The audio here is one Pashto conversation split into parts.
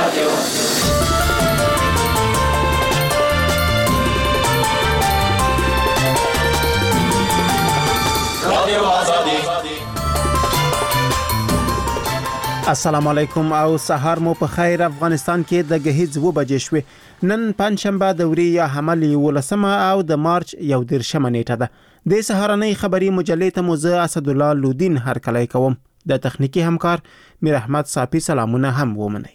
السلام علیکم او سهار مو په خیر. افغانستان کې د غهیځ 2 بجې شوې. نن پنځشنبه د وریا حمل 11 او د مارچ 11 نیټه ده. د سهارنۍ خبري مجلې ته موزه اسد الله لودین هرکلی کوم. د تخنیکی همکار میر احمد صافی سلامونه هم ومني.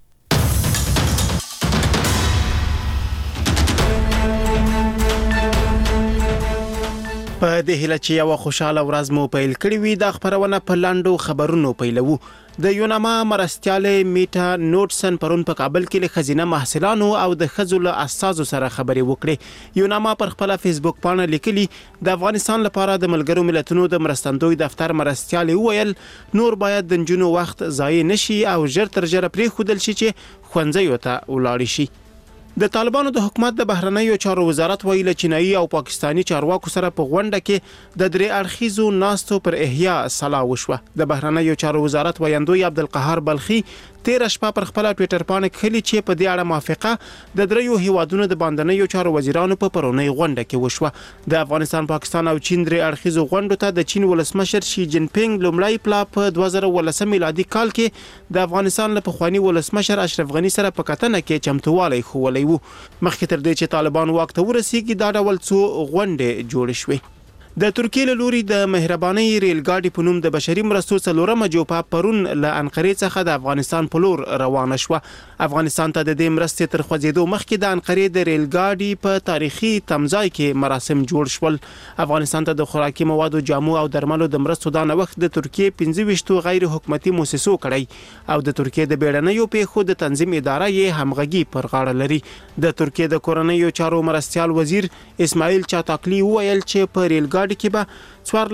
په دې هله چې یو خوشاله ورځ مو پیل کړی وي د خبرونه په لاندو خبرونو پیلوو. د یوناما مرستیاله میټا نوټسن پرون په کابل کې له خزینه محصلانو او د خزل اساسو سره خبرې وکړې. یوناما پر خپل فیسبوک باندې لیکلي د افغانستان لپاره د ملګرو ملتونو د مرستندوی دفتر مرستیاله ویل نور باید د جنونو وخت ضایع نشي او ژر تر ژره پرې خودل شي چې خوندزیو ته ولاړ شي. د طالبانو د حکومت د بهرنیو چارو وزارت ویل چینایي او پاکستانی چارواکو سره په غونډه کې د درې اړخیزو ناستو پر احیا صلاح وشوه. د بهرنیو چارو وزارت ویاندوی عبدالقهار بلخي 13 شپه پر خپل ټوئیټر باندې خلی چې په دې اړه موافقه د دریو هیوادونو د باندنیو چارو وزیرانو په پرونی غونډه کې وشوه. د افغانستان، پاکستان او چین درې اړخیزو غونډو ته د چین ولسمشر شي جین پینګ لومړی پلا په 2013 میلادي کال کې د افغانستان له پخوانی ولسمشر اشرف غنی سره په کتنه کې چمتووالی خولی وو. مخکې تر دې چې طالبان واک ته ورسیږي دا ډول څو غونډې جوړ شوې. د ترکیې له لوري د مهرباني ریل ګاډي په نوم د بشري مرستو څلورمه جوپه پرون له انقرې څخه د افغانستان په لور روانه شوه. افغانستان ته د دې مرستې تر خوځېدو مخکې د انقرې د ریل ګاډي په تاریخي تمځای کې مراسم جوړ شول. افغانستان ته د خوراکي موادو، جامو او درملو د مرستو د وخت د ترکیې 25 غیر حکومتي مؤسسو کړی او د ترکیې د بیړنیو پیښو د تنظیم اداره یې همغږي پر غاړه لري. د ترکیې د کورنیو چارو مرستیال وزیر اسماعیل چاتاکلی ویل چې په ریل ګاډي کې به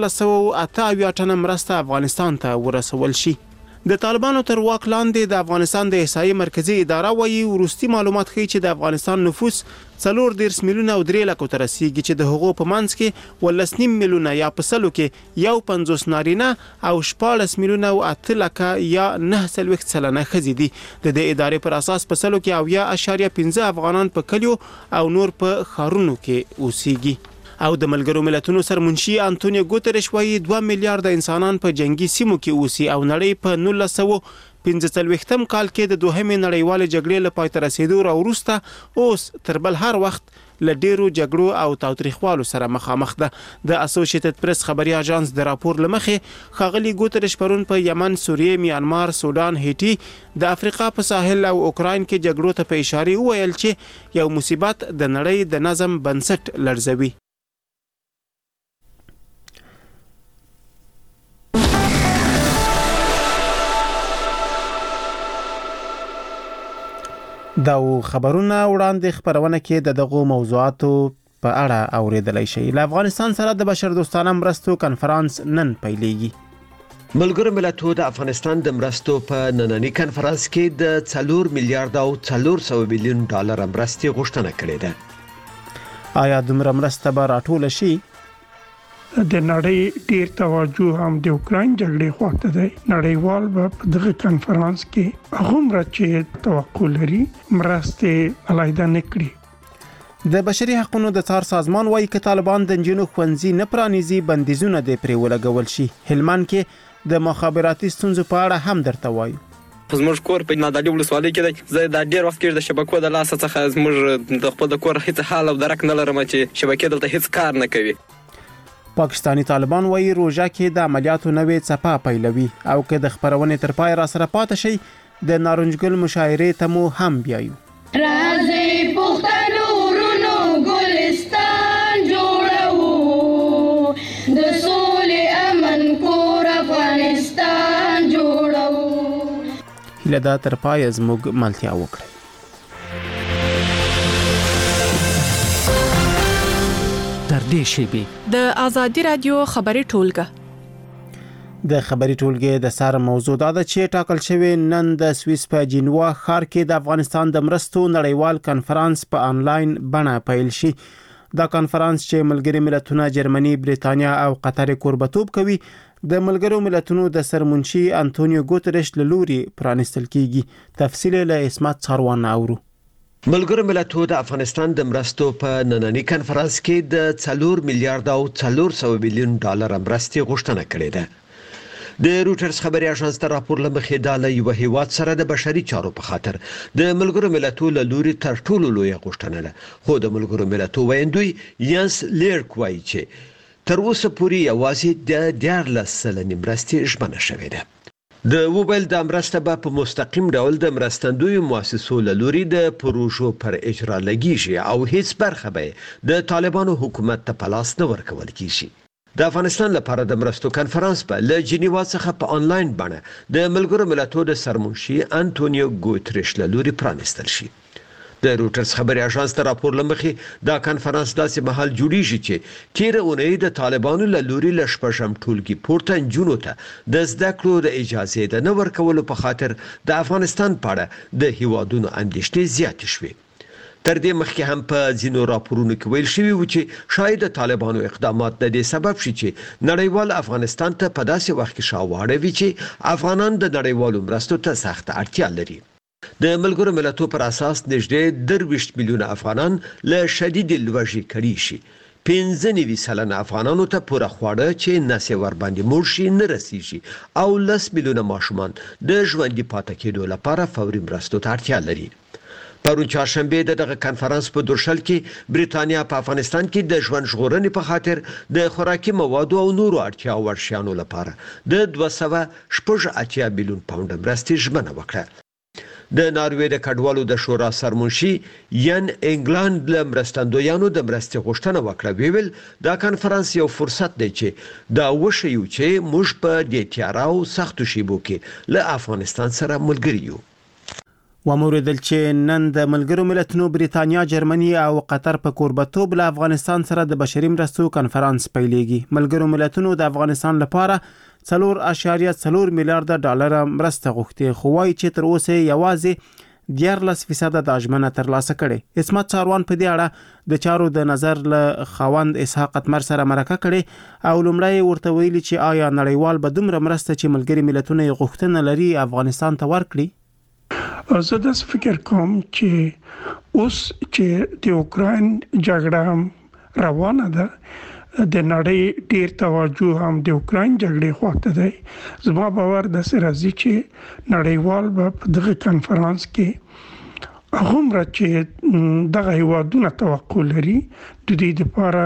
1488 ټنه مرسته افغانستان ته ورسول شي. د طالبانو تر واک لاندې د افغانستان د احصایې مرکزی اداره وایي وروستي معلومات ښیي چې د افغانستان نفوس 4 میلیونه او 3 لک ته رسیدي چې د هغو په منځ کې 19 میلیونه یا په سلو کې یو 50 نارینه او 14 میلیونه او 8 لک یا 9 سلنه ښځې دي. د دې ادارې پر اساس په سلو کې 0.15 افغانان په کلیو او نور په ښارونو کې اوسېږي. او د ملګرو ملتونو سرمنشي انټونیو ګوتریش وایي 2 میلیارډ انسانان په جنگي سیمو کې اوسي او نړۍ په 1945 کال کې د دوهمې نړیوالې جګړې له پای ته رسیدو وروسته اوس تر بل هر وخت له ډیرو جګړو او تاوتریخوالو سره مخامخ ده. د اسوسییټډ پریس خبري اژانس د راپور لمخې خاغلی ګوتریش پرون په یمن، سوریه، میانمار، سودان، هیټي، د افریقا په ساحل او اوکراین کې جګړو ته په اشاره ویل چې یو مصیبت د نړۍ د نظم بنسټ لړزوي. دا خبرونه وړاندې خبرونه کې د دغو موضوعاتو په اړه اوریدلای شي. له افغانستان سره د بشردوستانه مرستو کنفرانس نن پیلېږي. ملګرو ملتونو د افغانستان د مرستو په نننۍ کنفرانس کې د 4 میلیارډ او 400 میلیون ډالر مرستې غوښتنه کړې ده. آیا دومره مرسته به راټول شي؟ د نړۍ ډیر توجه هم د اوکراین جګړې خواته دی. نړیوال په دغه کنفرانس کې هغومره چې توقع لري مرستې علیحده نه کړي. د بشري حقوقو د څار سازمان وايي چې طالبان د جنونو خوندزي نه پرانیزي بندیزونه د پرې ولګول شي. هلمند کې د مخابراتي ستونزو په اړه هم درته وایو. زموږ کور په نادالي ولسوالۍ کې دی. زه د ډیر وخت کې د شبکو د لاس څخه زموږ د خپل کور هیڅ حال او درک نه لرم چې شبکې دلته هیڅ کار نه کوي. پاکستانی طالبان وایي روژه کې د عملیاتو نوې څپه پیلوي او که د خبرونې تر پای را سره پاتې شي د نارنجګل مشاعرې ته مو هم بیایو. راځي پښتنو ورونو ګلستان جوړو د سولې امن کور افغانستان جوړو. هیله ده تر پای زموږ ملتیا وکړئ. د آزادی رادیو خبري ټولګه د خبري ټولګې د سر موضوع دا ده چې ټاکل شوی نن د سویس په جنوا ښار کې د افغانستان د مرستو نړیوال کنفرانس په انلاین بڼه پیل شي. دا کانفرنس چې ملګري ملتونه جرمني، بریتانیا او قطر کوربتوب کوي د ملګرو ملتونو د سرمنشي انټونیو ګوتریش له لوري پرانستل کیږي. تفصیل له اسمت څاروان اورو. ملګرو ملتونو د افغانستان د مرستو په نننۍ کنفرانس کې د 4 میلیارډ او 400 میلیون ډالر مرستې غوښتنه کړې ده. د روټرز خبري اژانس ته راپور لمخې د یو هیواد سره د بشري چارو په خاطر د ملګرو ملتونو له لوري تر ټولو لوی غوښتنه ده. خو د ملګرو ملتونو ویندوی یانس لیرک وایي چې تر اوسه پورې یوازې د 14 سلنې مرستې ژمنه شوې ده. د وبل د مرسته په مستقیم ډول د مرستندوی مؤسسو له لوري د پروژو پر اجرا لګیږي او هیڅ برخه به د طالبانو حکومت ته پلاس نه ورکول کیږي. د افغانستان لپاره د مرستو کنفرانس په له جنیوا څخه په آنلاین بڼه د ملګرو ملتونو د سرمنشي انټونیو ګوتریش له لوري پرانستل شي. د روټرز خبري اژانس ته راپور لمخې دا کنفرانس داسې مهال جوړیږي چې تیر اونۍ د طالبانو له لوري ل شپږم ټولګي پورته انجونو ته د زده کړو د اجازه د نه ورکولو په خاطر د افغانستان په اړه د هیوادونو اندېښنې زیاتې شوې. تر دې مخکې هم په ځینو راپورونو کې ویل شوی و چې شاید د طالبانو اقدامات د دې سبب شي چې نړیوال افغانستان ته په داسې وخت کې شاوړه وي چې افغانان د نړیوالو مرستو ته سخت اړتیا لري. د ملګرو ملتونو پر اساس نږدې 23 میلیونه افغانان له شدید لوږې کړي شي. 15% افغانانو ته پوره خواړه چې نسې ور باندې مړ شي نه رسیږي او 10 میلیونه ماشومان د ژوندۍ پاتې کېدو لپاره فوري مرستو ته اړتیا لري. پرون چهارشنبه دغه کنفرانس په درشل کې بریتانیا په افغانستان کې د ژوند ژغورنې په خاطر د خوراکي موادو او نورو اړتیا ورشيانو لپاره د 280 میلیون پاونډ مرستې ژمنه وکړه. د ناروې د کډوالو د شورا سرمنشي ین انګلند له مرستندویانو د مرستې غوښتنه وکړه. ویل دا کنفرانس یو فرصت دی چې دا وشیو چې موږ په دې تیارو سختو شیبو کې له افغانستان سره ملګری یو. وموردل چې نن د ملګرو ملتونو بریتانیا، جرمني او قطر په کوربتوب له افغانستان سره د بشري مرستو کنفرانس پیلېږي. ملګرو ملتونو د افغانستان لپاره 4.4 میلیارډ ډالر مرسته غوښتي، خو وايي چې تر اوسه یوازې 14% د ژمنه ترلاسه کړي. اسمت څاروان په دې اړه د چارو د نظر له خوند اسحاق اتمر سره مرکه کړي او لومړی ورته ویلي چې آیا نړیوال به دومره مرسته چې ملګري ملتونه غوښتنه لري افغانستان ته ورکړي. زه د فکر کوم چې اوس چې د اوکراین جګړه روانه ده د نړۍ ډیر توجه هم د اوکراین جګړې خواته دی. زما باور د سرازي چې نړیوال په دغه کنفرانس کې هغومره چې دغه هیوادونه توقع لري د دې لپاره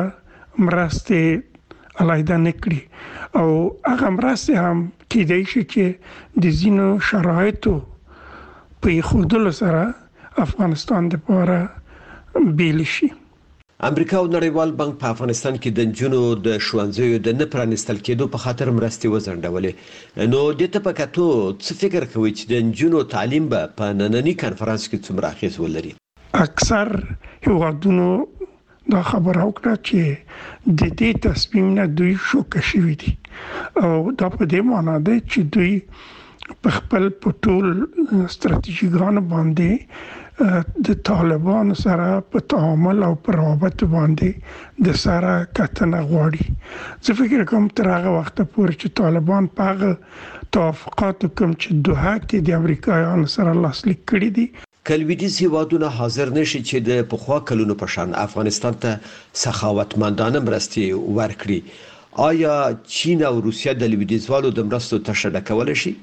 مرستې علایده نکړي او هغه مرستې هم کېدای شي چې د ځینو شرایطو په خودلو سره افغانستان د لپاره بیل شي. امریکا او نړیوال بانک په افغانستان کې د جنونو د شوانځیو د نه پرانستل کېدو په خاطر مرستې وزندولې. نو د ته په کتو څه فکر کوي چې د جنونو تعلیم به په نننۍ کنفرانس کې څومره اغیز ولري؟ اکثر هیوادونو دا خبره وکړه چې د دې تصمیم نه دوی شوکه شوي دي او دا په دې معنی ده چې دوی په خپل ټول ستراتیژیګانو باندې د طالبانو سره په تعامل او په روابط باندې د سره کتنه غواړي. زه فکر کوم تر هغه وخت پورې چې طالبان په هغه توافقاتو کوم چې دوحه کې د امریکایانو سره لاسلیک کړي دي کلویدیز هیوادونه حاضر نشي چې د پخوا کلونو په شان افغانستان ته سخاوتمندانه مرستې ورکړي. آیا چین او روسیه د لویدیځوالو د مرستو تشدد کولای شي؟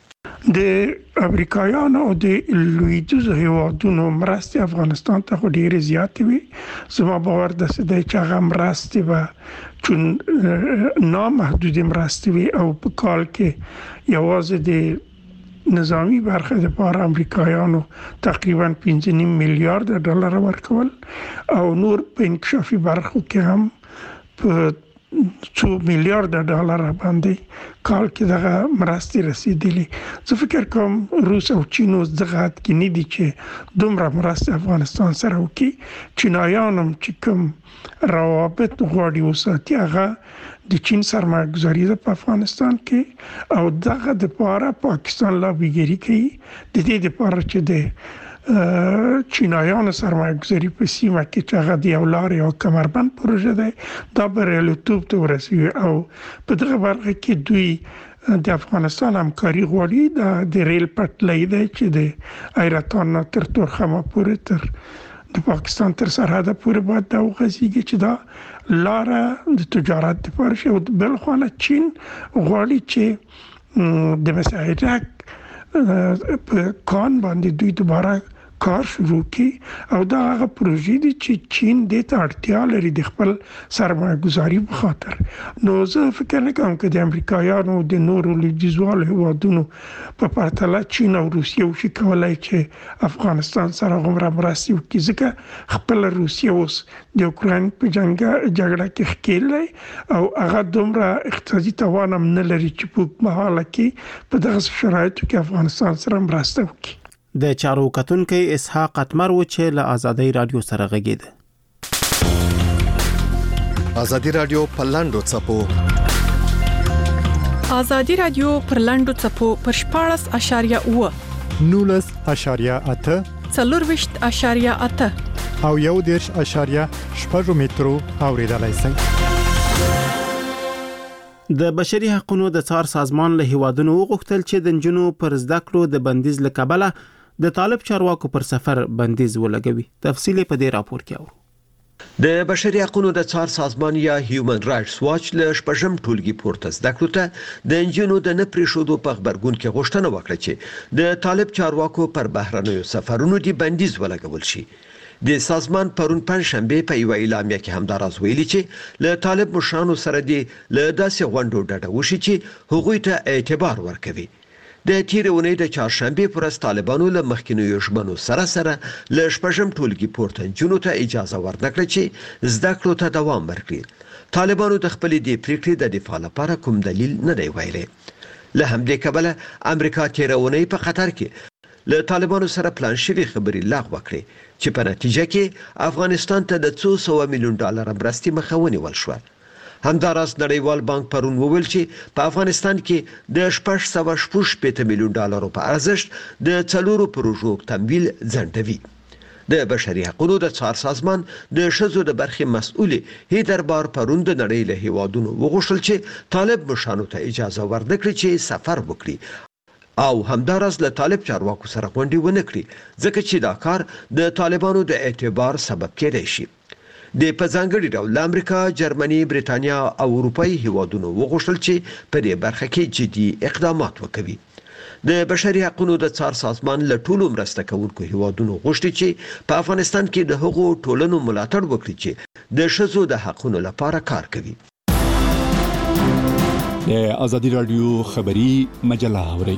د امریکایانو او د لویدیځو هیوادونو مرستې افغانستان ته ډېرې زیاتې وي. زما باور د سده چې هغه مرستې به چون نامحدود مرستې وي او په کال کې یوازې د نظامی برخه د لپاره امریکایانو تقریبا 5.5 میلیارډ ډالر ورکول او نور په انکشافي برخو کې هم په 2 میلیارډ ډالر باندې کال کې دغه مرستې رسیدلې. زه فکر کوم روس او چین اوس دغه کې نه دي چې دومره مرستې افغانستان سره وکړي. چینایان هم چې کوم روابط غواړي وساتي هغه د چین سرمایه‌ګذاري په افغانستان کې او دغه د لپاره پاکستان لابیګری کوي د دې لپاره چې د چینایانو سرمایه گذاري په سیمه کې چې هغه د یو لارې او کمربند پروژه ده دا بریالیتوب ته ورسوي او په دغه برخه کې دوی د افغانستان همکاري غواړي د ریل پټلۍ ده چې د ایرتان نه تر تورخم پورې تر د پاکستان تر سرحد پورې باید دا وغځيږي چې دا لاره د تجارت لپاره شي او بل خو نه چین غواړي چې د مساعدت په کان باندې دوی دوباره کار شروع کی او دا هغه پروژې دي چې چین د ته اړتیا لري د خپل سرمایه گذاري په خاطر. نو زه فکر نه کوم چې د امریکایانو د نورو لویدیځوالو هیوادونو په پرتله چین او روسیه وشي کولای چې افغانستان سره غوړه مرستې وکړي ځکه خپل روسیه اوس د اوکراین په جګړه کې ښکېلې او هغه دومره اقتصادي توان هم نه لري چې په مهاله کې په دغه شرایطو کې افغانستان سره مرسته وکړي. د چارو کتونکو اسحاق اتمر و چې له آزادۍ رادیو سره غږیده. آزادۍ رادیو په لاندو چپو آزادۍ رادیو پر لاندو چپو پر 14.8 19.8 24.8 او 1.8 مترو اوریدلای شئ. د بشري حقوقو د څار سازمان له هیوادونو وغوښتل چې د نجونو پر زده کړو د بندیز لکبله د طالب چارواکو پر سفر بندیز ولګوي. تفصیل په دې راپور کې اورو. د بشري حقوقو د څار سازمان یا هیومن رائټس واچ له شپږم ټولګي پورته زده کړو ته د انجونو د نه پریښودو په خبرګون کې غوښتنه وکړه چې د طالب چارواکو پر بهرنیو سفرونو دی بندیز ولګول شي. د سازمان پرون پنځشنبه په یو اعلامیه کې همداراز ویلي چې له طالب مشرانو سره دی له داسې غونډو ډډه وشي چې هغوی ته اعتبار ورکوي. د تیرې اونۍ د چهارشنبه پر اس طالبانو له مخکینیو ژمنو سره له شپږم ټولګي پورته جنو ته اجازه ورنکړه چې زده کړو ته دوام ورکړي. طالبانو د خپل دې پریکړې د دفاع لپاره کوم دلیل نه دی ویلي. له همدې کبله امریکا تیرې اونۍ په قطر کې له طالبانو سره پلان شوی خبري لغوه کړې چې په نتیجه کې افغانستان ته د 200 میلیون ډالر مرستې مخه ونیول شو. همداراز نړیوال بانک پرون وویل چې په افغانستان کې د 660 میلیون ډالر په ارزښت د 4 پروژو تمویل ځنډوي. د بشري حقوقو د څار سازمان د شذو د برخې مسؤل هیدر بار پرون د نړۍ له هیوادونو وغوښتل چې طالب مشانو ته اجازه ورنکړي چې سفر وکړي او همداراز له طالب چارواکو سره غونډې ونه کړي ځکه چې دا کار د طالبانو د اعتبار سبب کېدای شي. د په ځانګړي ډول امریکا، جرمني، بریتانیا او اروپאי هیوادونو وغوښتل چې په دې برخه کې جدي اقدامات وکړي. د بشري حقوقو د څار سازمان له ټولو مرسته کوونکو هیوادونو غوښتي چې په افغانستان کې د هغو ټولنو ملاتړ وکړي چې د ښځو د حقوقو لپاره کار کوي. د آزادۍ رادیو خبری مجله اوري.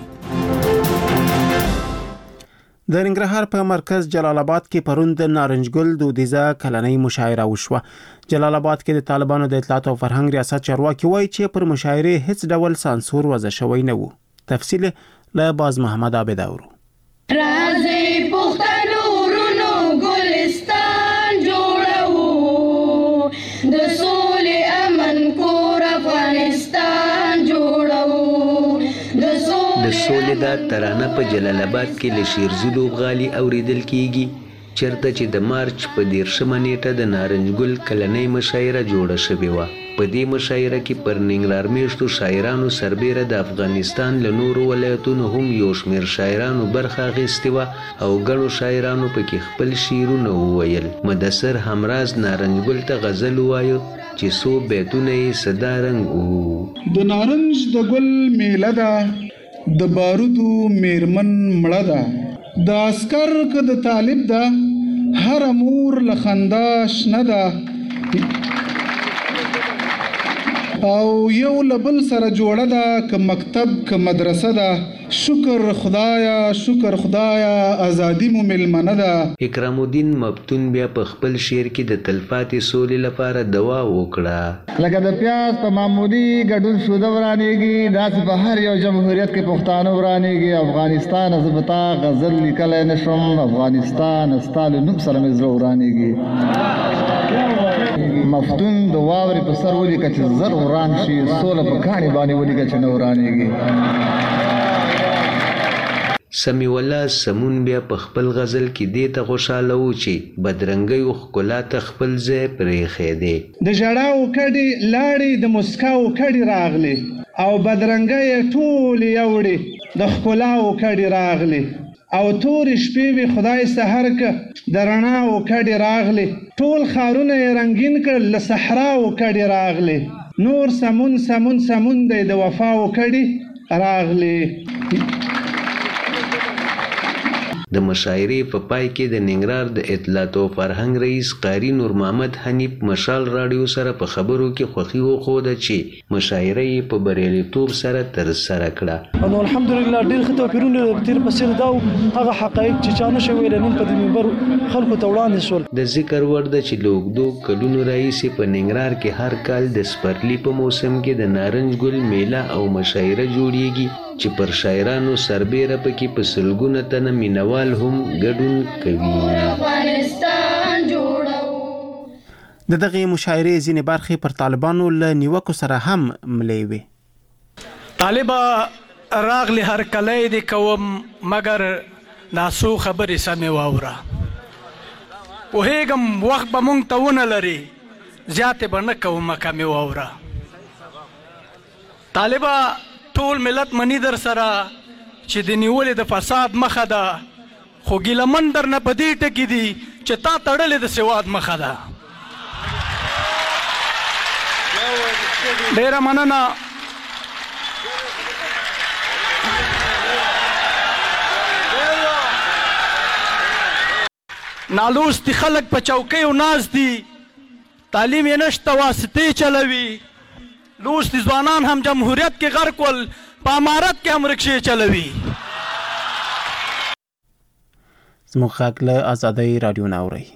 د ننګرهار په مرکز جلال آباد کې پرون د نارنجګل دودیزه کلنۍ مشاعره وشوه. جلال آباد کې د طالبانو د اطلاعات او فرهنګ ریاست چارواکي وایي چې پر مشاعره هیڅ ډول سانسور وضع شوی نه وو. تفصیل له باز محمد عابد اورو. رازي پښتنو ورونو ګلستان جوړو د سولې امن کور افغانستان جوړو د سولې د ترانه په جلال آباد کې له شیرزلو غالي اوریدل کیږي چرته چې د مارچ په 13 نیټه د نارنجګل کلنۍ مشاعره جوړه شوې و. په دې مشاعره کې پر ننګرهار میشتو شاعرانو سربېره د افغانستان له نورو ولایتونو هم یو شمېر شاعرانو برخه اخیستې وه او ګڼو شاعرانو پکې خپل شعرونه وویل. مدثر همراز نارنجګل ته غزل ووایه چې څو بیتونه یې صدا رنګ وو. د نارنج د ګل میله ده، د بارودو میرمن مړه ده، د عسکر که د طالب ده، هر مور له خندا شنه ده او یو لبل سره جوړه ده که مکتب که مدرسه ده. شکر خدایا ازادي مو ملمنه ده. اکرام الدین مفتون بیا په خپل شعر کې د تلپاتې سولې لپاره دعا وکړه. لکه د پیاز په معمولی ګډون سوده ورانېږي داسې په هر یو جمهوریت کې پښتانه ورانېږي. افغانستان زه به تا غزل لیکلی نشم، افغانستان ستا له نوم سره مې زړه ورانېږي. مفتون د واورې په سر ولیکه چې زر وران شي، سوله په کاڼي باندې ولیکه چې نه ورانېږي. سمی الله سمون بیا په خپل غزل کې دې ته خوشاله و چې بدرنګي او ښکلا ته خپل ځای پرېښی دی. د ژړاو کډې لاړې د مسکاو کډې راغلې او بدرنګي ټول یوړې د ښکلاو کډې راغلې او تورې شپې وي خدای سحر که د رڼاو کډې راغلې ټول ښارونه یې رنګین کړل له صحراو کډې راغلې نور سمون سمون سمون دی د وفاو کډې راغلې. د مشاعرې په پای کې د ننګرهار د اطلاعات او فرهنګ رئیس قاری نور محمد حنیف مشال راډیو سره په خبرو کې خوښي وښوده چې مشاعره یې په بریالیتوب سره ترسره کړه. نو الحمدلله ډېر ښه توپیرونه تیر په څیر دا هغه حقایق چې چا نشي ویلی نن په دې منبر خلکو ته وړاندې شول. د ذکر وړ ده چې له اوږدو کلونو راهیسې په ننګرهار کې هر کال د سپرلي په موسم کې د نارنج ګل میله او مشاعره جوړیږي چې پر شاعرانو سربیره پکې په سلګونه تنه مینوال هم ګډون کوي. د دغه مشاعرې ځینې برخې پر طالبانو له نیوکو سره هم ملې وي. طالبه راغلی هر کلی دې کوم مګر ناسو خبرې سمې واوره پوهېږم وخت به مونږ ته ونه لري زیاتې به نه کومه کمې واوره. طالبه ټول ملت منی در سره چې د نیولې د فساد مخه ده خو ګیلمن در نه په دې ټکي دي چې تا تړلې د سواد مخه ده. ډېره مننه. نالوستي خلک په چوکیو ناست دي تعلیم یې نشته واسطې چلوي لوستي ځوانان هم جمهوریت کې غرق ول په امارت کې هم رکشې چلوي. زموږ غږ له ازادۍ راډیو نه اورئ.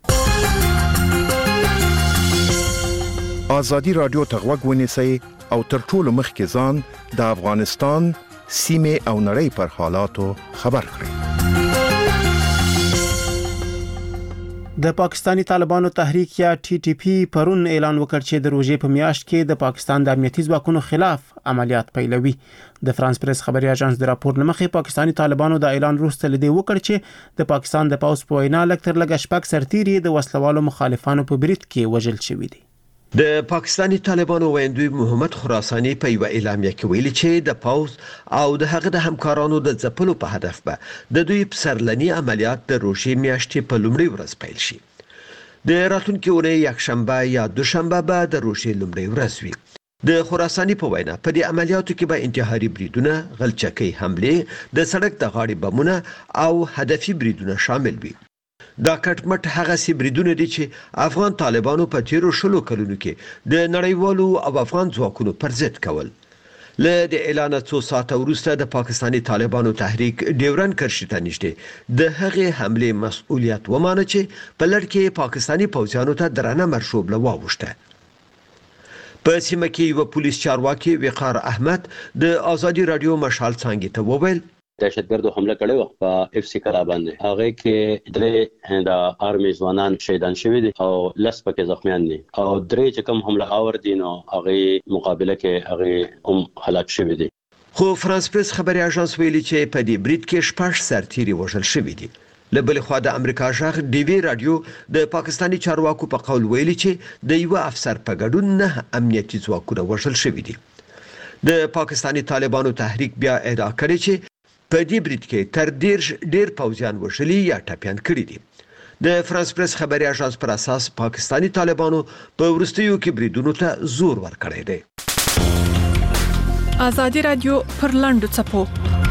ازادي راډیو ته غوږ ونیسئ او تر ټولو مخکې ځان د افغانستان سیمې او نړۍ پر حالاتو خبر کړئ. د پاکستانی طالبانو تحریک یا ټي ټي پی پرون اعلان وکړ چې د روزې په میاشت کې د پاکستان د امنیتي ځواکونو خلاف عملیات پیلوي. د فرانس پریس خبري اژانس د راپور لمخې پاکستانی طالبانو د اعلان وروسته لدی وکړ چې د پاکستان د پوځ په وینا لکتر لګ شپږ سرتیري د وسلوالو مخالفانو په برید کې وژل شوی دي. د پاکستانی طالبانو ویندوی محمد خراسانی په یو اعلامیه کې ویلي چې د پوز او د هغه د همکارانو د ځپلو په هدف به د دوی پسرلنی عملیات د روشي میاشتې په لومړۍ ورځ پیل شي. د راتلونکي اونۍ یکشنبه یا دوشنبه به د روشي لومړۍ ورځ وي. د خراسانی په وینا په دې عملیاتو کې به انتحاري بریدونه، غلچکۍ حمله، د سړک د غاړې بمونه او هدفي بریدونه شامل وي. دا کټمټ هغه سي بریدونه دي چې افغان طالبانو په تیرو شلو کلونو کې د نړیوالو او افغان ځواکونو پر ضد کول. له د اعلان څو ساعت وروسته د پاکستانی طالبانو تحریک ډیورن کرښې ته نږدې د هغې حمله مسؤلیت ومانه چې په لړ کې پاکستانی پوځیانو ته درنه مرشوبله واوښته. په سیمه کې یو پولیس چارواکي وقار احمد د ازادي رادیو مشال څنګه ته وویل دهشتګردو حمله کړې و په اف سی کلا باندې هغه کې درې د آرمي ځوانان شهیدان شوي دي او لس پکې زخمیان دي او درې چې کوم حمله آور دي نو هغه مقابله کې هغه هم هلاک شوي دي. خو فرانس پریس خبري اژانس ویلي چې په دې برید کې شپږ سرتیري وژل شوي دي. له بل خوا د امریکا ژغ ډي وی رادیو د پاکستانی چارواکو په قول ویلي چې د یو افسر په ګډون نه امنیتي ځواکونه وژل شوي دي. د پاکستانی طالبانو تحریک بیا ادعا کړې چې په دې برید کې تر ډیر پوځیان وژلي یا ټپيان کړي دي. د فرانس پریس خبري اژانس پر اساس پاکستانی طالبانو په ورستیو کې بریدونو ته زور ورکړی دی. ازادي رادیو پر لاندو چپو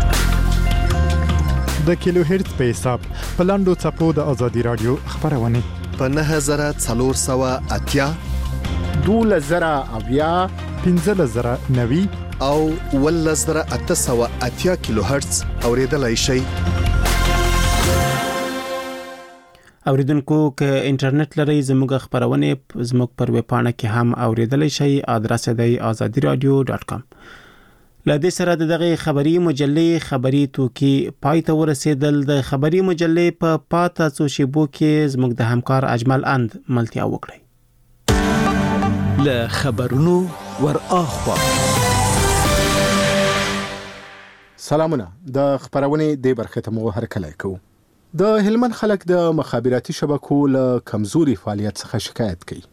د کیلو هرتز په حساب په لاندو چپو د ازادي رادیو خبرونه په 9480 12090 15090 او 1880 کیلو هرتز اوریدلای شئ. اوریدونکو که انټرنیټ لري زموږ خبرونه زموږ پر ویب پاڼه کې هم اوریدلای شئ. ادرس دی azadiradio.com. لدې سره دغه خبري مجلې خبري توکي پای ته ورسېدل. د خبري مجلې په پاته څو شیبو کې زموږ د همکار اجمل اند ملتیا وکړي. له خبرونو ور اخوا سلامونه د خبرونې د برخه ته مو هرکلی کوو. د هلمند خلک د مخابراتي شبکو له کمزوري فعالیت څخه شکایت کوي.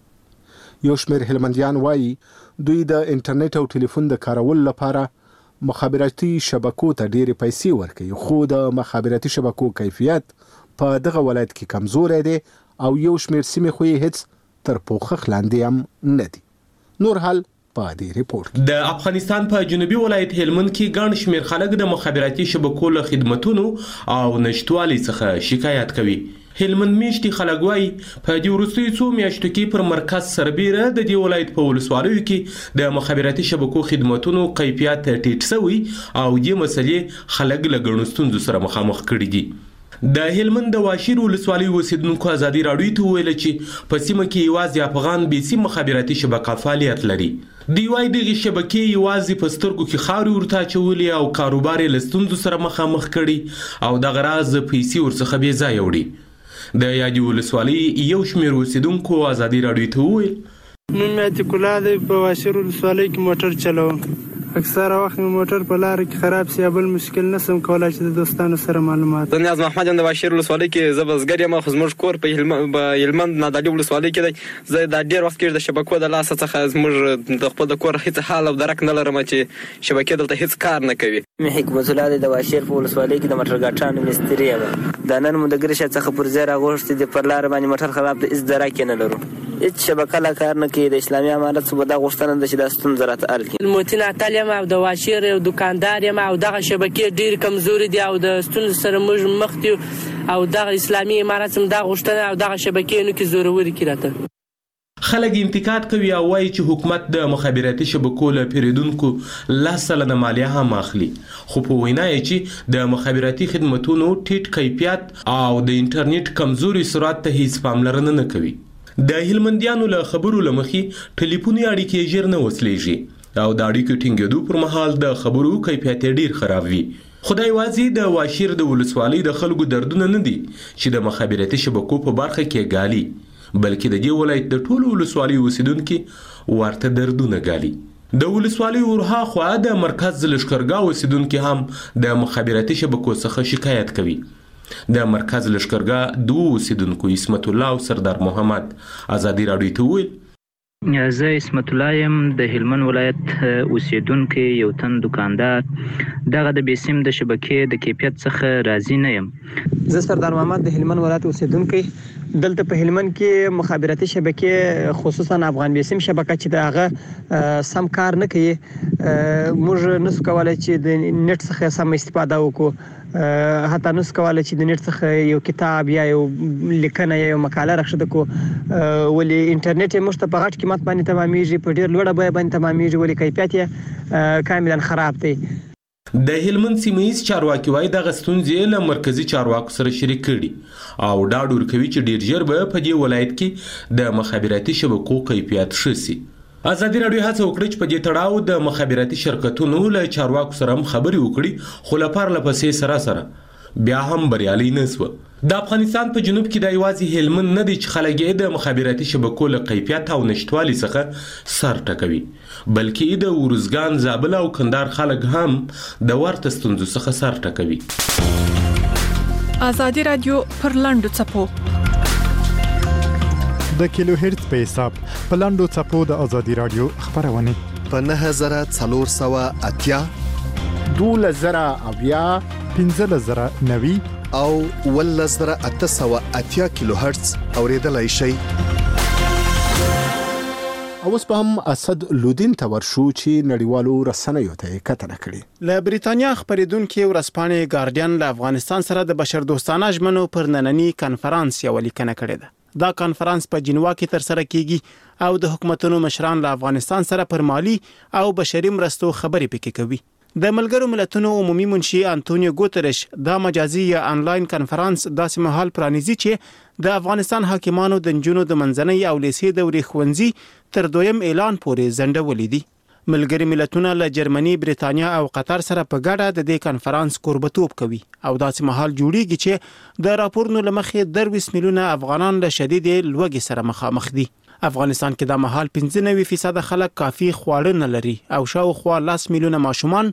یو شمېر هلمندیان وایي دوی د انټرنیټ او ټلیفون د کارولو لپاره مخابراتي شبکو ته ډېرې پیسې ورکوي، خو د مخابراتي شبکو کیفیت په دغه ولایت کې کمزوری دی او یو شمېر سیمې خو یې هیڅ تر پوښښ لاندې هم نه دي. نور حال په دې ریپورت د افغانستان په جنوبي ولایت هلمند کې ګڼ شمېر خلک د مخابراتي شبکو له خدمتونو او نشټوالي څخه شکایت کوي. هلمند میشتي خلک وایي په دې وروستیو څو میاشتو کې پر مرکز سربیره د دې ولایت په ولسوالیو کې د مخابراتي شبکو خدمتونو کیفیت ټیټ شوی او دې مسلې خلک له ګڼو ستونزو سره مخامخ کړي دي. د هلمند د واشیر ولسوالۍ اوسیدونکو ازادي راډیو ته ویل چې په سیمه کې یوازې افغان بیسي مخابراتي شبکه فعالیت لري. دوی وایي دغه شبکې یوازې په سترګو کې خاورې ورته اچولې او کاروبار یې له ستونزو سره مخامخ کړي او دغه راز پیسې ورڅخه بې ځایه وړي. د یادې ولسوالۍ یو شمېر اوسیدونکو ازادي راډیو ته وویل نوم مې عتیق الله دی، په واشیر ولسوالۍ کې موټر چلوم. اکثره وخت مې موټر په لار کې خراب سي، بل مشکل نسم کولای چې د دوستانو سره معلومات. زه نیاز محمد یم د واشیر ولسوالۍ کې زه بزګر یم، خو زموږ کور په هلمند نادعلي ولسوالۍ کې دی. زه دا ډېر وخت کې د شبکو د لاسه څخه زموږ د خپل د کور هیڅ حال او درک نه لرم چې شبکې دلته هیڅ کار نه کوي. مې حکمت الله دی د واشیر په ولسوالۍ کې د موټر ګاټانو مستری یم. د نن مو د ګرشه څخه پر ځای راغوښتي د پر لار باندې موټر خراب دی، هیڅ درک نه لرو، هیڅ شبکه لا کار نه کوي. د اسلامي امارت څخه دا غوښتنه ده چې دا ستونزه راته حل کړي. موتین عتل یم او د واشیر یو دکاندار یم او دغه شبکې ډېر کمزوري دي او د ستونزو سره موږ مخ دي او دغه اسلامي امارت هم دا غوښتنه او دغه شبکې نو کې زوروري کړي راته. خلک انتقاد کوي او وایي چې حکومت د مخابراتي شبکو له پیریدونکو 10% مالیه هم اخلي، خو په وینا یې چې د مخابراتي خدمتونو ټیټ کیفیت او د انټرنیټ کمزوري سرعت ته هیڅ پاملرنه نه کوي. د هلمندیانو له خبرو له مخې ټلیفوني اړیکې ژر نه وصلېږي او د اړیکو ټینګېدو پر مهال د خبرو کیفیت ډیر خراب وي. خدای وازي د واشیر د ولسوالۍ د خلکو دردونه نه دي چې د مخابراتي شبکو په برخه کې ګالي، بلکې د دې ولایت د ټولو ولسوالۍ اوسیدونکو ورته دردونه ګالي. د ولسوالۍ ورها خوا د مرکز لشکرګاه اوسیدونکو هم د مخابراتي شبکو څخه شکایت کوي. د مرکز لشکرګاه دوه اوسیدونکو اسمت الله او سردار محمد ازادي راډیو ته ویل زه اسمت الله یم د هلمند ولایت اوسیدونکی یو تن دکاندار. دغه د بیسیم د شبکې د کیفیت څخه راضي نه یم. زه سردار محمد د هلمند ولایت اوسیدونکی. دلته په هلمند کې مخابراتي شبکې خصوصا افغان بیسیم شبکه چې دغه سم کار نه کوي، موږ نسو کولای چې د نت څخه سم استفاده وکړو، حتی نسو کولای چې د نت څخه یو کتاب یا یو لیکنه یا یو مقاله راخښته کو، ولې انټرنیټ موږ ته په غټ قیمت باندې تمامېږي، په ډېر لوړه بیه باندې تمامېږي، ولې کیفیت یې کاملا خراب دی. د هلمند سیمه‌ییز چارواکي وایي دغه ستونزې له مرکزي چارواکو سره شریک کړي او ډاډ ورکوي چې ډېر ژر به په دې ولایت کې د مخابراتي شبکو کیفیت ښه سي. ازادي راډیو هڅه وکړه چې په دې تړاو د مخابراتي شرکتونو له چارواکو سره هم خبرې وکړي، خو له پرله پسې سره بیا هم بریالي نه سوه. د افغانستان په جنوب کې د یوازې هلمند نه دی چې خلک یې د مخابراتي شبکو له کیفیت او نشتوالي څخه سر ټکوي، بلکې د ورزګان، زابل او کندهار خلک هم د ورته ستونزو څخه سر ټکوي. ازادي راډیو پر لاندو څپو د کیلو هرتز په حساب په لاندو څپو د ازادي راډیو خبرونه په 9480 12090 15090 او 1880 کیلو هرتز اوریدلای شي. اوس په هم اسد لودین ته ورشو چې نړیوالو رسنیو ته کتنه کړي. له بریتانیا خبرېدونکو ورځپاڼې ګارډین له افغانستان سره د بشردوستانه ژمنو پر نننی کنفرانس یو لیکنه کړې ده. دا کنفرانس په جنوا کې تر سره کیږي او د حکومتونو مشران له افغانستان سره پر مالی او بشري مرستو خبرې پکې کوي. د ملګرو ملتونو عمومي منشي انټونیو ګوتریش دا مجازي یا انلاین کنفرانس داسې مهال پرانیزي چې د افغانستان حاکمانو د نجونو د منځنۍ او لیسې دورې ښوونځي تر دویم اعلان پورې ځنډولې دي. ملګري ملتونه له جرمني، بریتانیا او قطر سره په ګډه د دې کنفرانس کوربتوب کوي او داسې مهال جوړیږي چې د راپورونو لمخې 20 میلیونه افغانان له شدید لوږې سره مخامخ دي. افغانستان کې د مهال 95% خلک کافي خواړه نه لري او شاوخوا 10 میلیونه ماشومان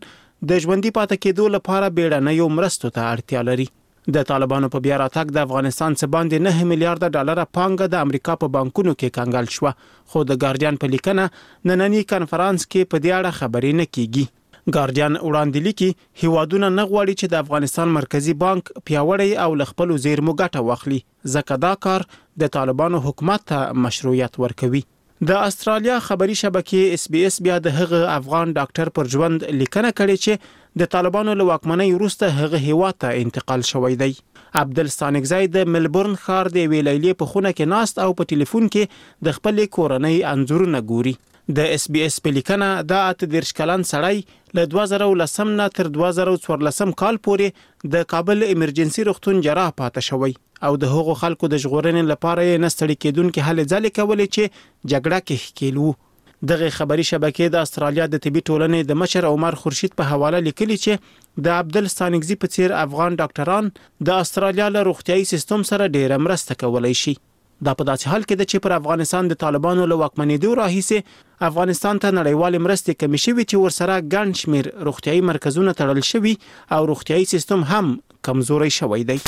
د ژوندۍ پاتې کېدو لپاره بیړنیو مرستو ته اړتیا لري. د طالبانو په بیا راتګ د افغانستان څخه باندې 9 میلیارډ ډالر پانګه د امریکا په بانکونو کې کنګال شو، خو د ګارډین په لیکنه نننی کانفرنس کې په دې اړه خبرې نه کیږي. ګارډین وړاندې لیکي هیوادونه نه غواړي چې د افغانستان مرکزی بانک پیاوړی او لخپل زیرمو ګټه واخلي، ځکه دا کار د طالبانو حکومت ته مشروعیت ورکوي. د استرالیا خبري شبکې SBS بیا د هغه افغان ډاکټر پر ژوند لیکنه کړې چې د طالبانو له واکمنۍ وروسته هغه هیواد ته انتقال شوی دی. عبدالستانکزی د ملبورن ښار د ویلایلې په خونه کې ناست او په ټلیفون کې د خپل کورنۍ انځورونه ګوري. د SBS په لیکنه دا 38 کلن سړی له 2010 نه تر 2014 کال پورې د کابل ایمرجنسي روغتون جراح پاتې شوی او د هغو خلکو د ژغورنې لپاره یې نستړي کېدونکې هلې ځلې کولې چې جګړه کې ښکیل وو. دغه خبري شبکې د استرالیا د طبي ټولنې د مشر عمر خورشید په حواله لیکلي چې د عبدالستانکزی په څیر افغان ډاکټران د استرالیا له روغتيایي سیستم سره ډیره مرسته کولای شي. دا په داسې حال کې ده چې پر افغانستان د طالبانو له واکمنېدو راهیسې افغانستان ته نړیوال مرستې کمې شوې چې ورسره ګڼ شمېر روغتيایي مرکزونه تړل شوي او روغتيایي سیستم هم کمزوري شوی دی.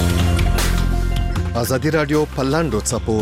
ازادي رادیو په لاندو څپو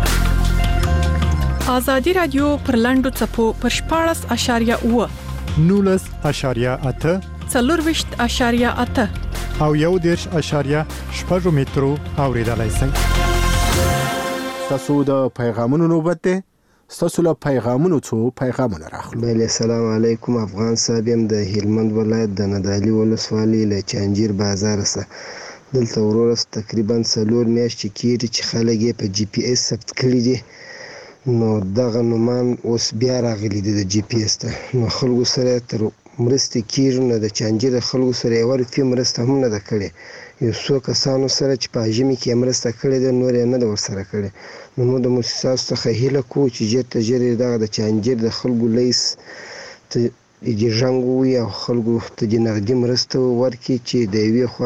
ازادي رادیو پر لاندو څپو پر 14.8 19.8 24.8 او 1.8 مترو اوریدلای شئ. تاسو د پیغامونو نوبت ده، تاسو له پیغامونو څو پیغامونه راخلو. بله السلام علیکم. افغان صاحب يم د هلمند ولایت د ندالي ولسوالۍ له چانجیر بازار څخه. دلته ورورس تقریبا 4 میاشتې کېږي چې خلک یې په GPS ثبت کړي دي، نو دغه نومان اوس بیا راغلي دي د GPS ته، نو خلکو سره تر مرستې کېږي، نو د چانجیر خلکو سره یو روپۍ مرسته هم نه ده کړې. یو څو کسانو سره چې په ژمي کې مرسته کړې ده نور یې نه ده ورسره کړې. نو موږ د مؤسساتو څخه هیله کوو چې ژر تر ژره دغه د چانجیر د خلکو لیس ته د ژنګ وي او خلکو ته د نغدي مرسته ورکړي چې د یوې خوا